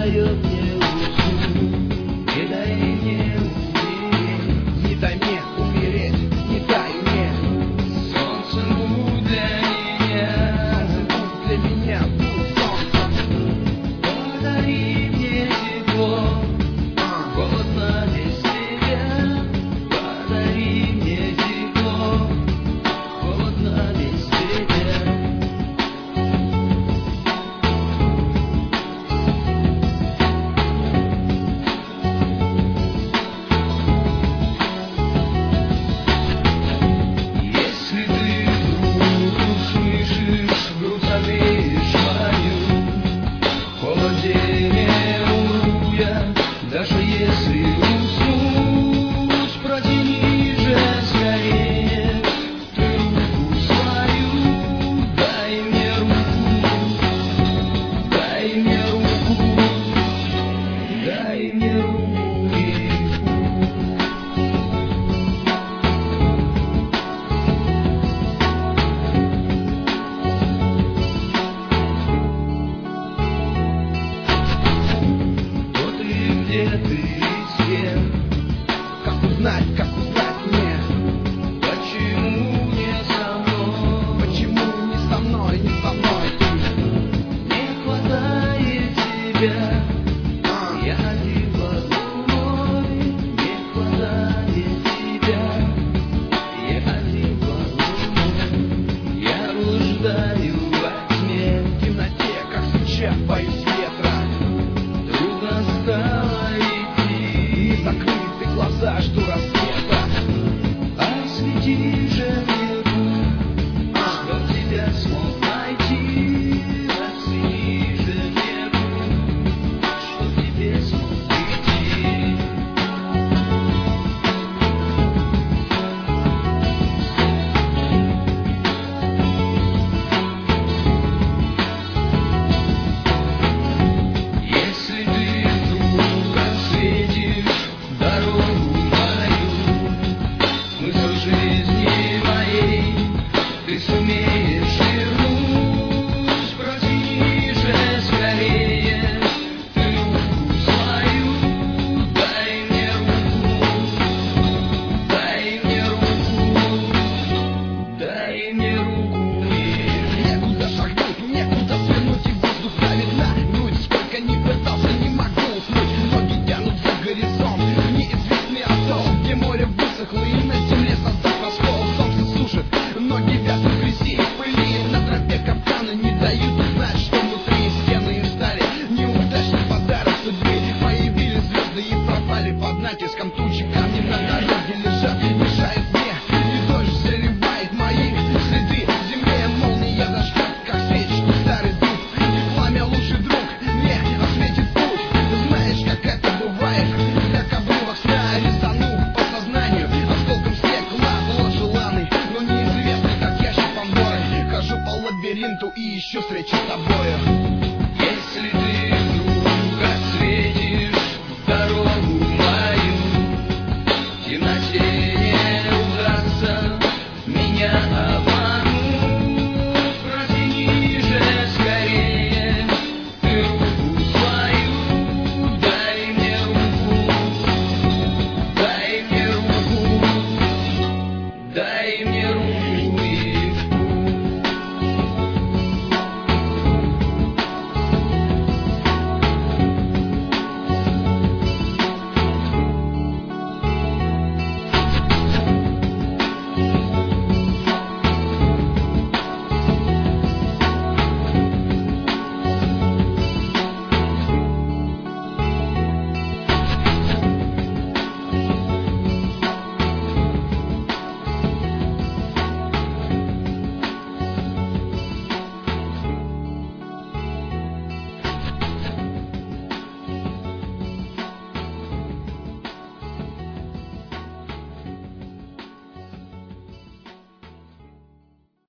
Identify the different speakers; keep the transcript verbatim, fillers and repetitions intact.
Speaker 1: дает мне уснуть. Не дай мне умереть, не дай мне умереть, не дай мне. Солнце будь для меня, будь для меня, будь солнцем. Подари мне тепло, холодно без тебя. Подари мне тепло, холодно без тебя. Даже если уснуть, протяни же скорее ты руку свою, дай мне руку, дай мне руку, дай мне руку. Вот и где